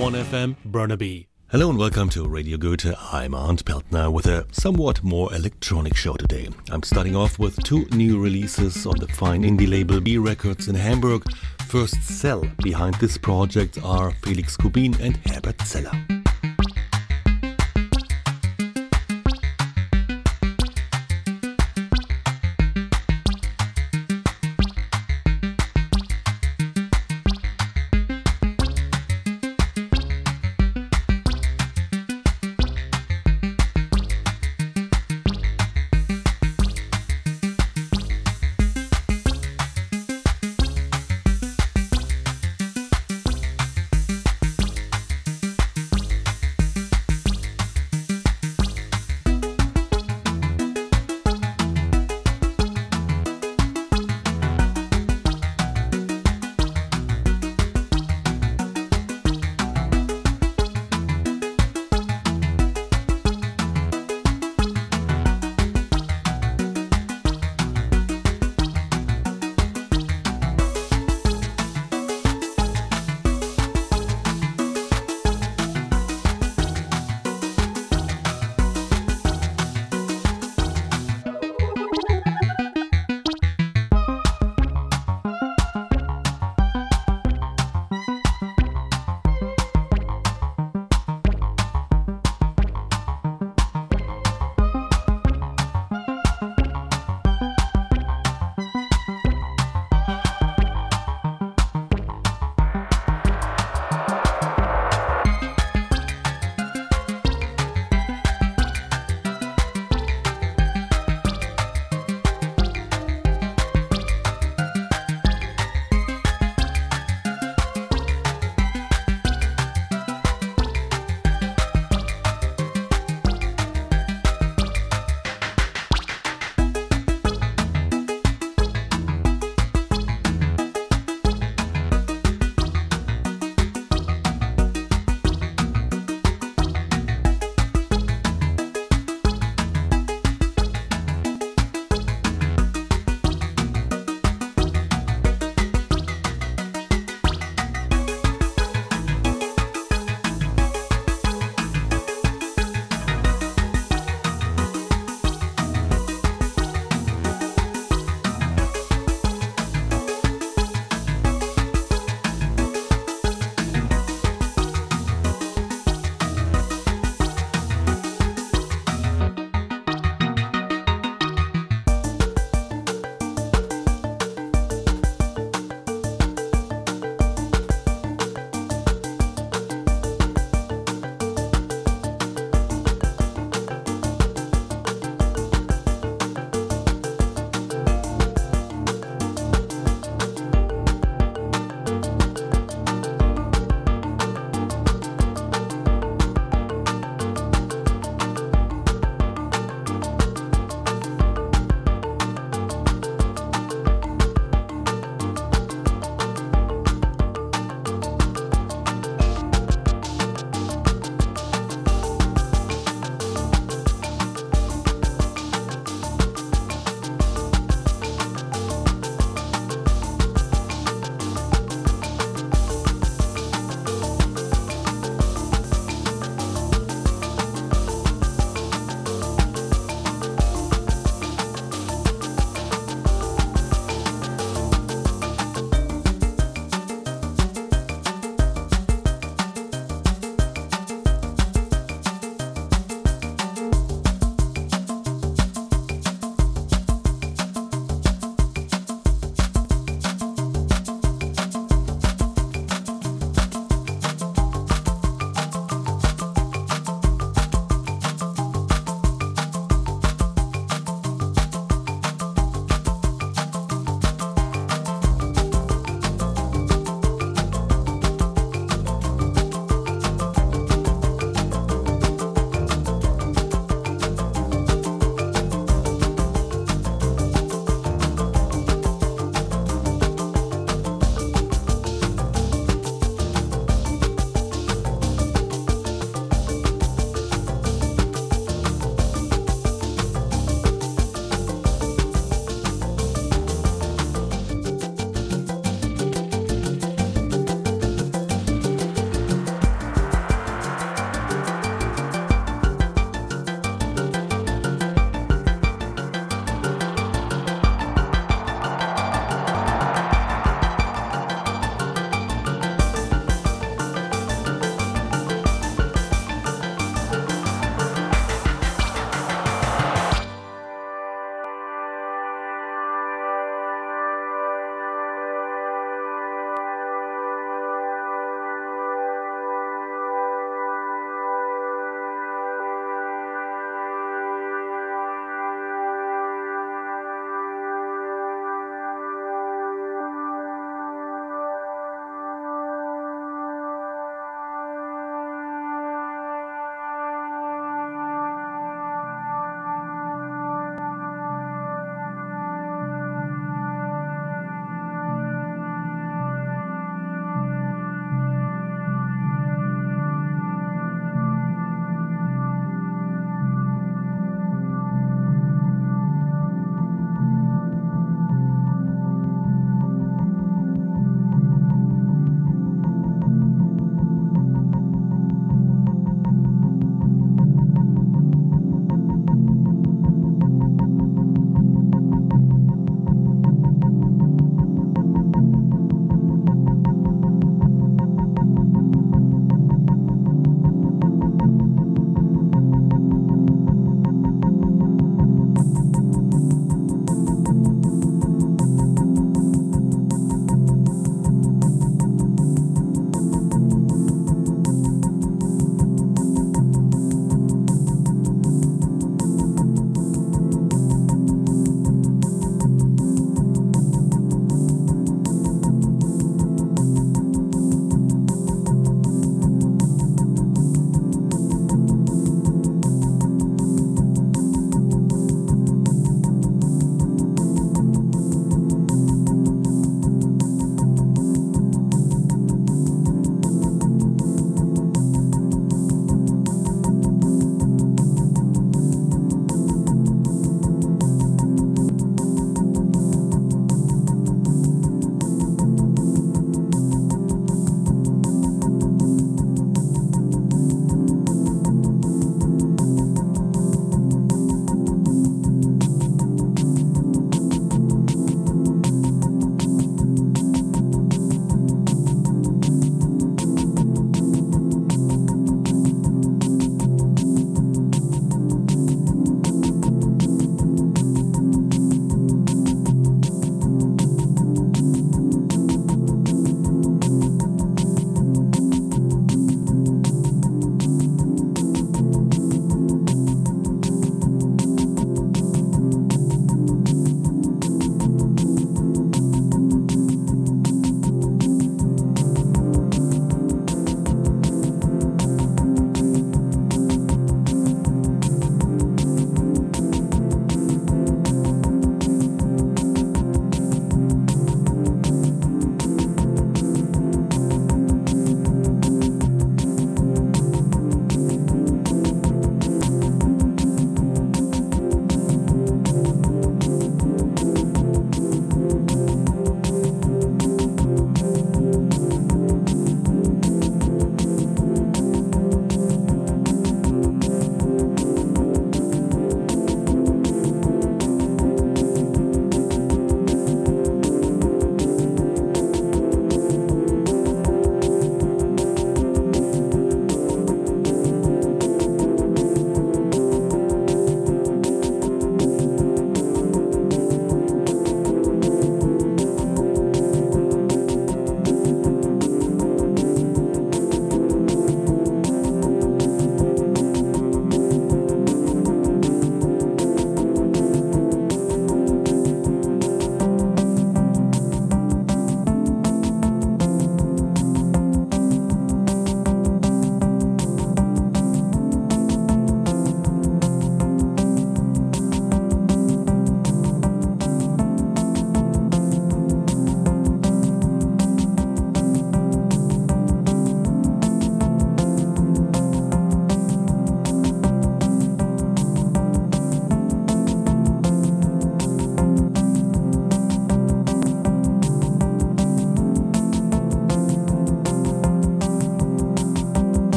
101 FM, Burnaby. Hello and welcome to Radio Goethe. I'm Arndt Peltner with a somewhat more electronic show today. I'm starting off with two new releases on the fine indie label B Records in Hamburg. First Cell. Behind this project are Felix Kubin and Herbert Zeller.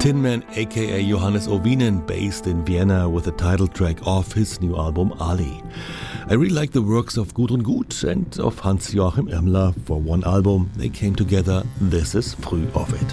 Tin Man aka Johannes Ovinen, based in Vienna, with the title track off his new album Ali. I really like the works of Gudrun Gut and of Hans-Joachim Irmler. For one album they came together. This is Früh of it.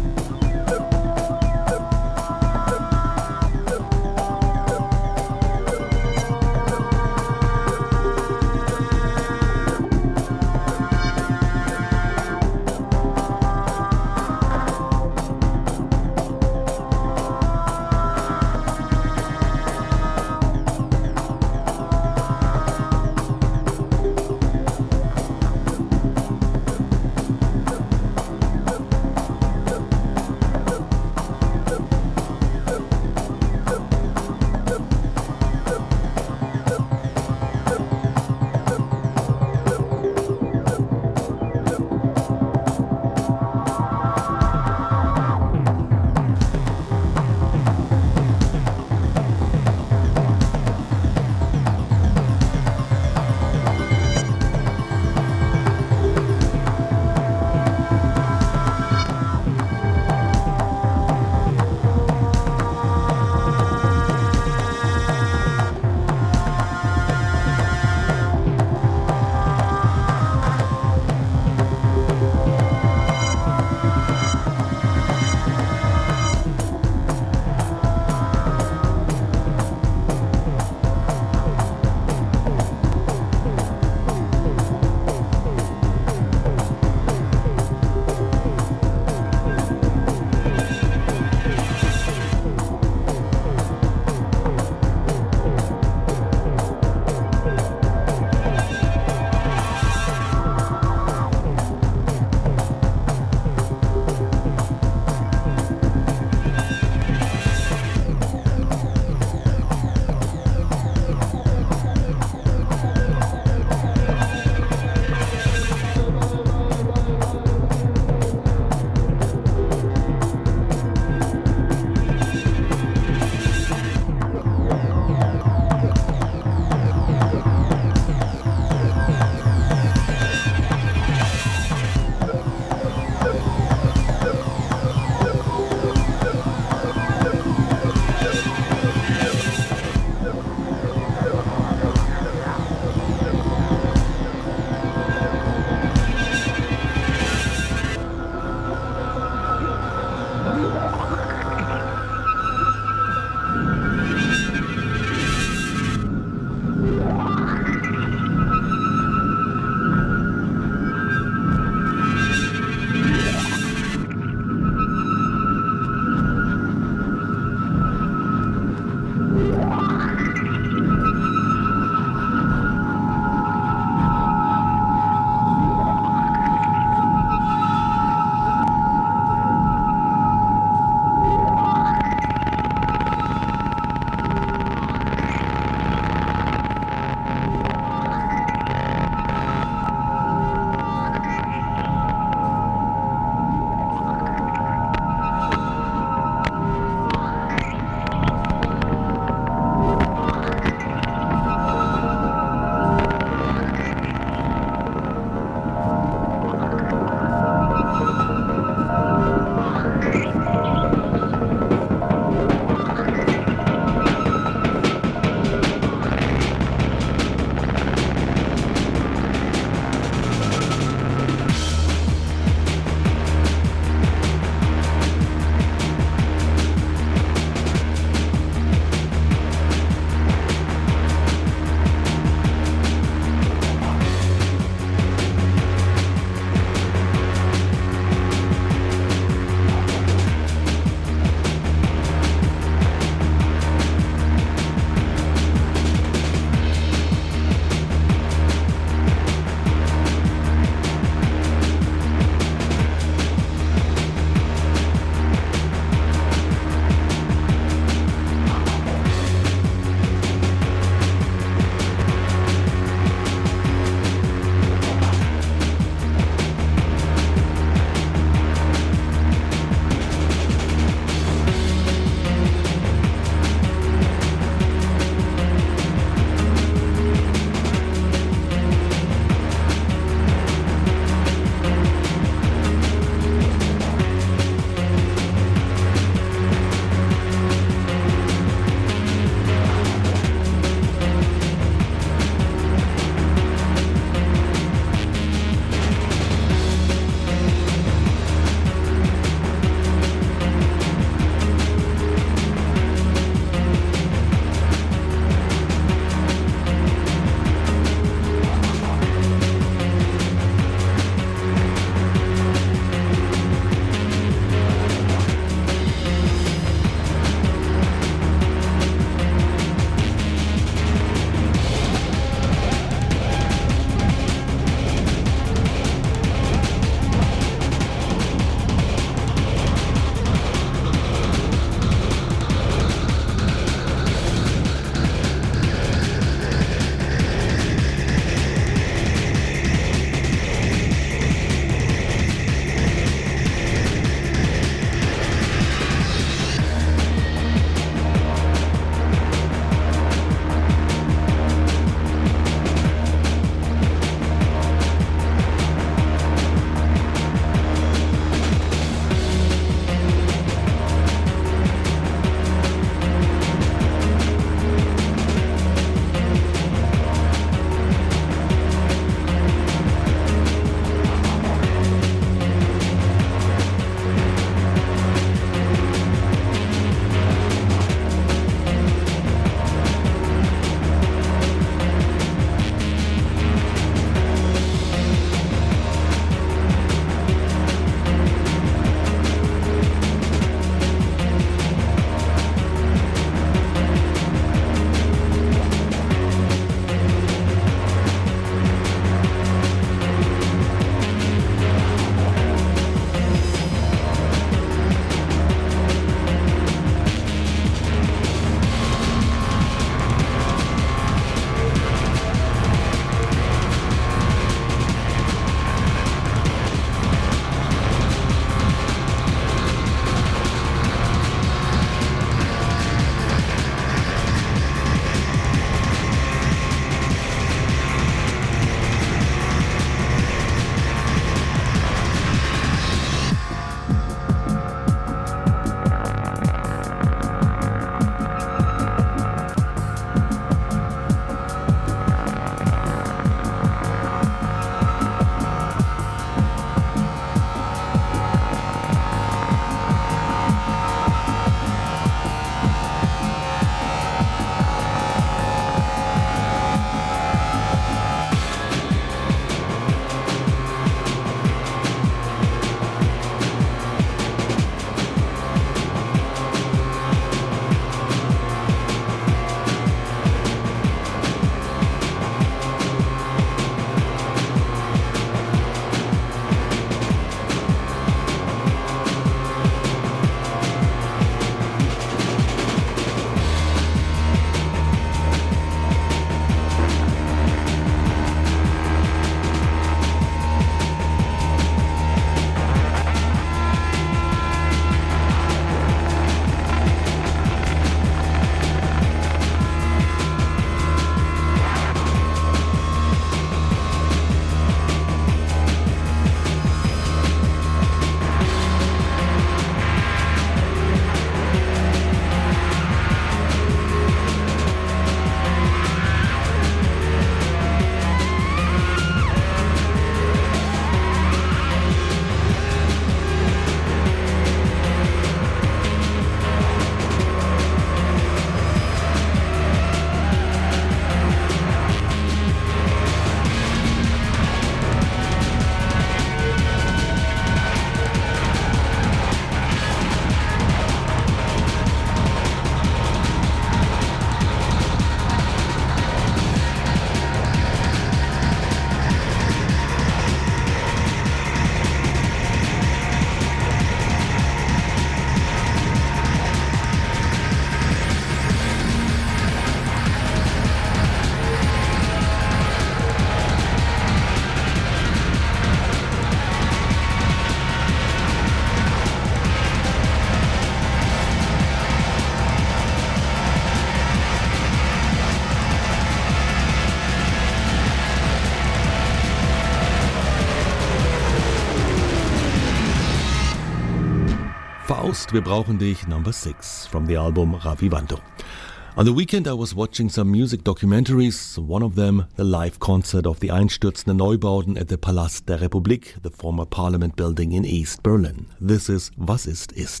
Faust, wir brauchen dich, number 6 from the album Ravivando. On the weekend I was watching some music documentaries, one of them the live concert of the einstürzenden Neubauten at the Palast der Republik, the former parliament building in East Berlin. This is Was ist, ist.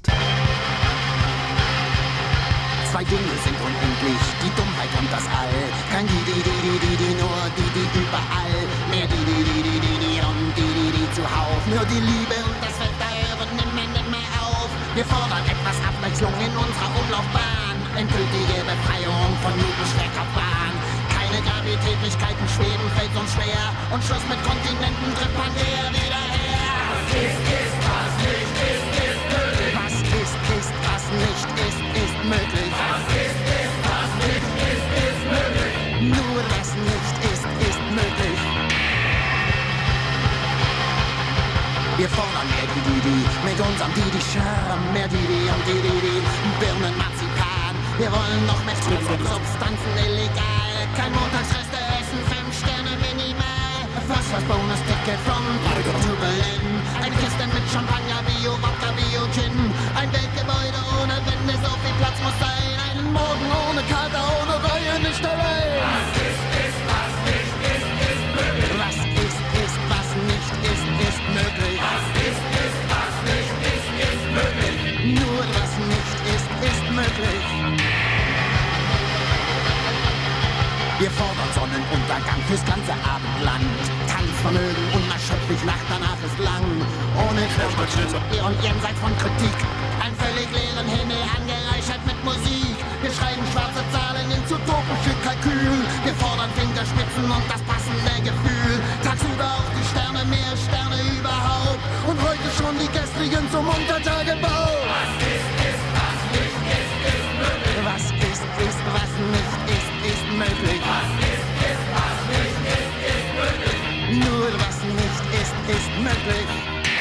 Zwei Dinge sind unendlich, die Dummheit und das All. Kein die, nur die überall. Mehr die und die zuhauf. Nur die Liebe und das Wetter hören nimmer auf. Wir fordern etwas Abwechslung in unserer Umlaufbahn. Endgültige Befreiung von Newtons Schwerkraftbahn. Keine Gravitätlichkeiten schweben, fällt uns schwer. Und Schluss mit Kontinenten, trifft Pangea wieder her. Was ist, was nicht ist möglich. Was ist, was nicht ist möglich. Was ist, was nicht ist möglich. Nur was nicht ist möglich. Wir fordern mehr die, mit unserem Didi-Charme. Mehr die und die, Birnenmarzipan. Wir wollen noch mehr Substanzen illegal. Kein Montagsreste essen, 5 Sterne minimal. Was Bonus-Ticket from Margot to Berlin. Eine Kiste mit Champagner, Bio-Wodka, Bio-Gin. Ein Weltgebäude ohne Wände, so viel Platz muss sein. Einen Morgen ohne Kater, ohne Reue, nicht allein. Was ist, was nicht ist möglich. Was ist, was nicht ist möglich. Was ist, was nicht ist möglich. Nur was nicht ist möglich. Wir fordern Sonnenuntergang fürs ganze Abendland. Tanzvermögen unerschöpflich, Nacht danach ist lang. Ohne Hier und jenseits von Kritik. Ein völlig leeren Himmel angereichert mit Musik. Wir schreiben schwarze Zahlen ins utopische Kalkül. Wir fordern Fingerspitzen und das passende Gefühl. Tagsüber auch die Sterne, mehr Sterne überhaupt. Und heute schon die gestrigen zum Untertagebau. Was ist, was nicht ist möglich. Was ist, was nicht ist möglich. Was ist, was nicht ist möglich. Nur was nicht ist möglich.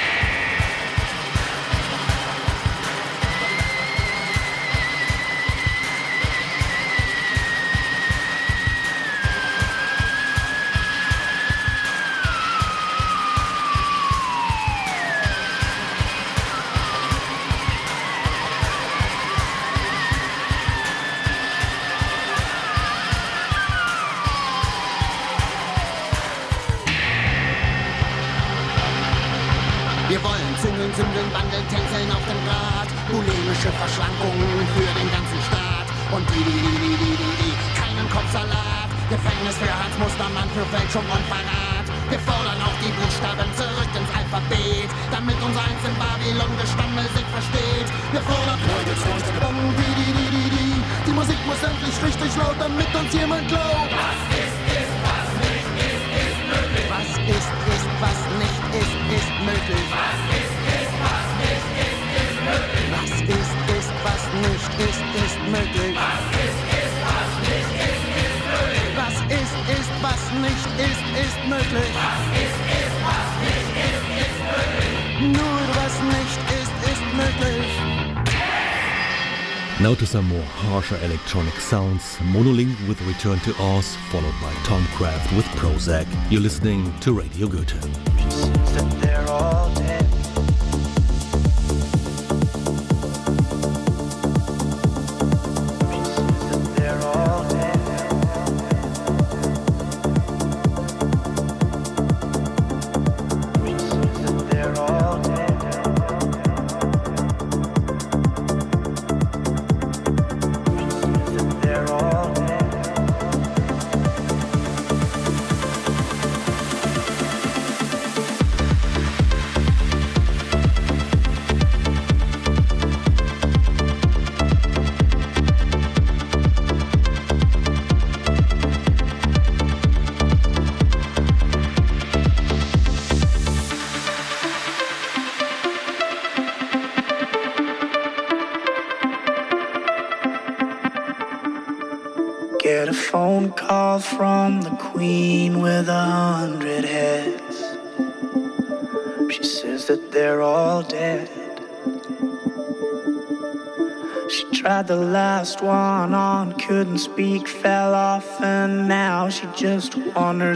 Wir wollen zündeln, wandeln, tänzeln auf dem Rad. Bulimische Verschlankungen für den ganzen Staat. Und die, keinen Kopfsalat. Gefängnis für Hans Mustermann, für Fälschung und Verrat. Wir fordern auch die Buchstaben zurück ins Alphabet, damit unser Eins in Babylon Gestammel sich versteht. Wir fordern die Musik muss endlich richtig laut, damit uns jemand glaubt. Was ist, was nicht ist möglich. Was ist, was nicht ist möglich. Was ist, was nicht ist möglich. Was ist, was nicht ist möglich. Was ist, was nicht ist möglich. Was ist, was nicht ist möglich. Was ist, was nicht ist möglich. Nur was nicht ist möglich. Now to some more harsher electronic sounds. Monolink with Return to Oz, followed by Tom Kraft with Prozac. You're listening to Radio Goethe. She seems that they're all dead. She seems that they're all dead. She seems that they're all dead. They're all dead. Get a phone call from the Queen with 100 heads. She says that they're all dead. She tried the last one on, couldn't speak, fell off, and now she just wanders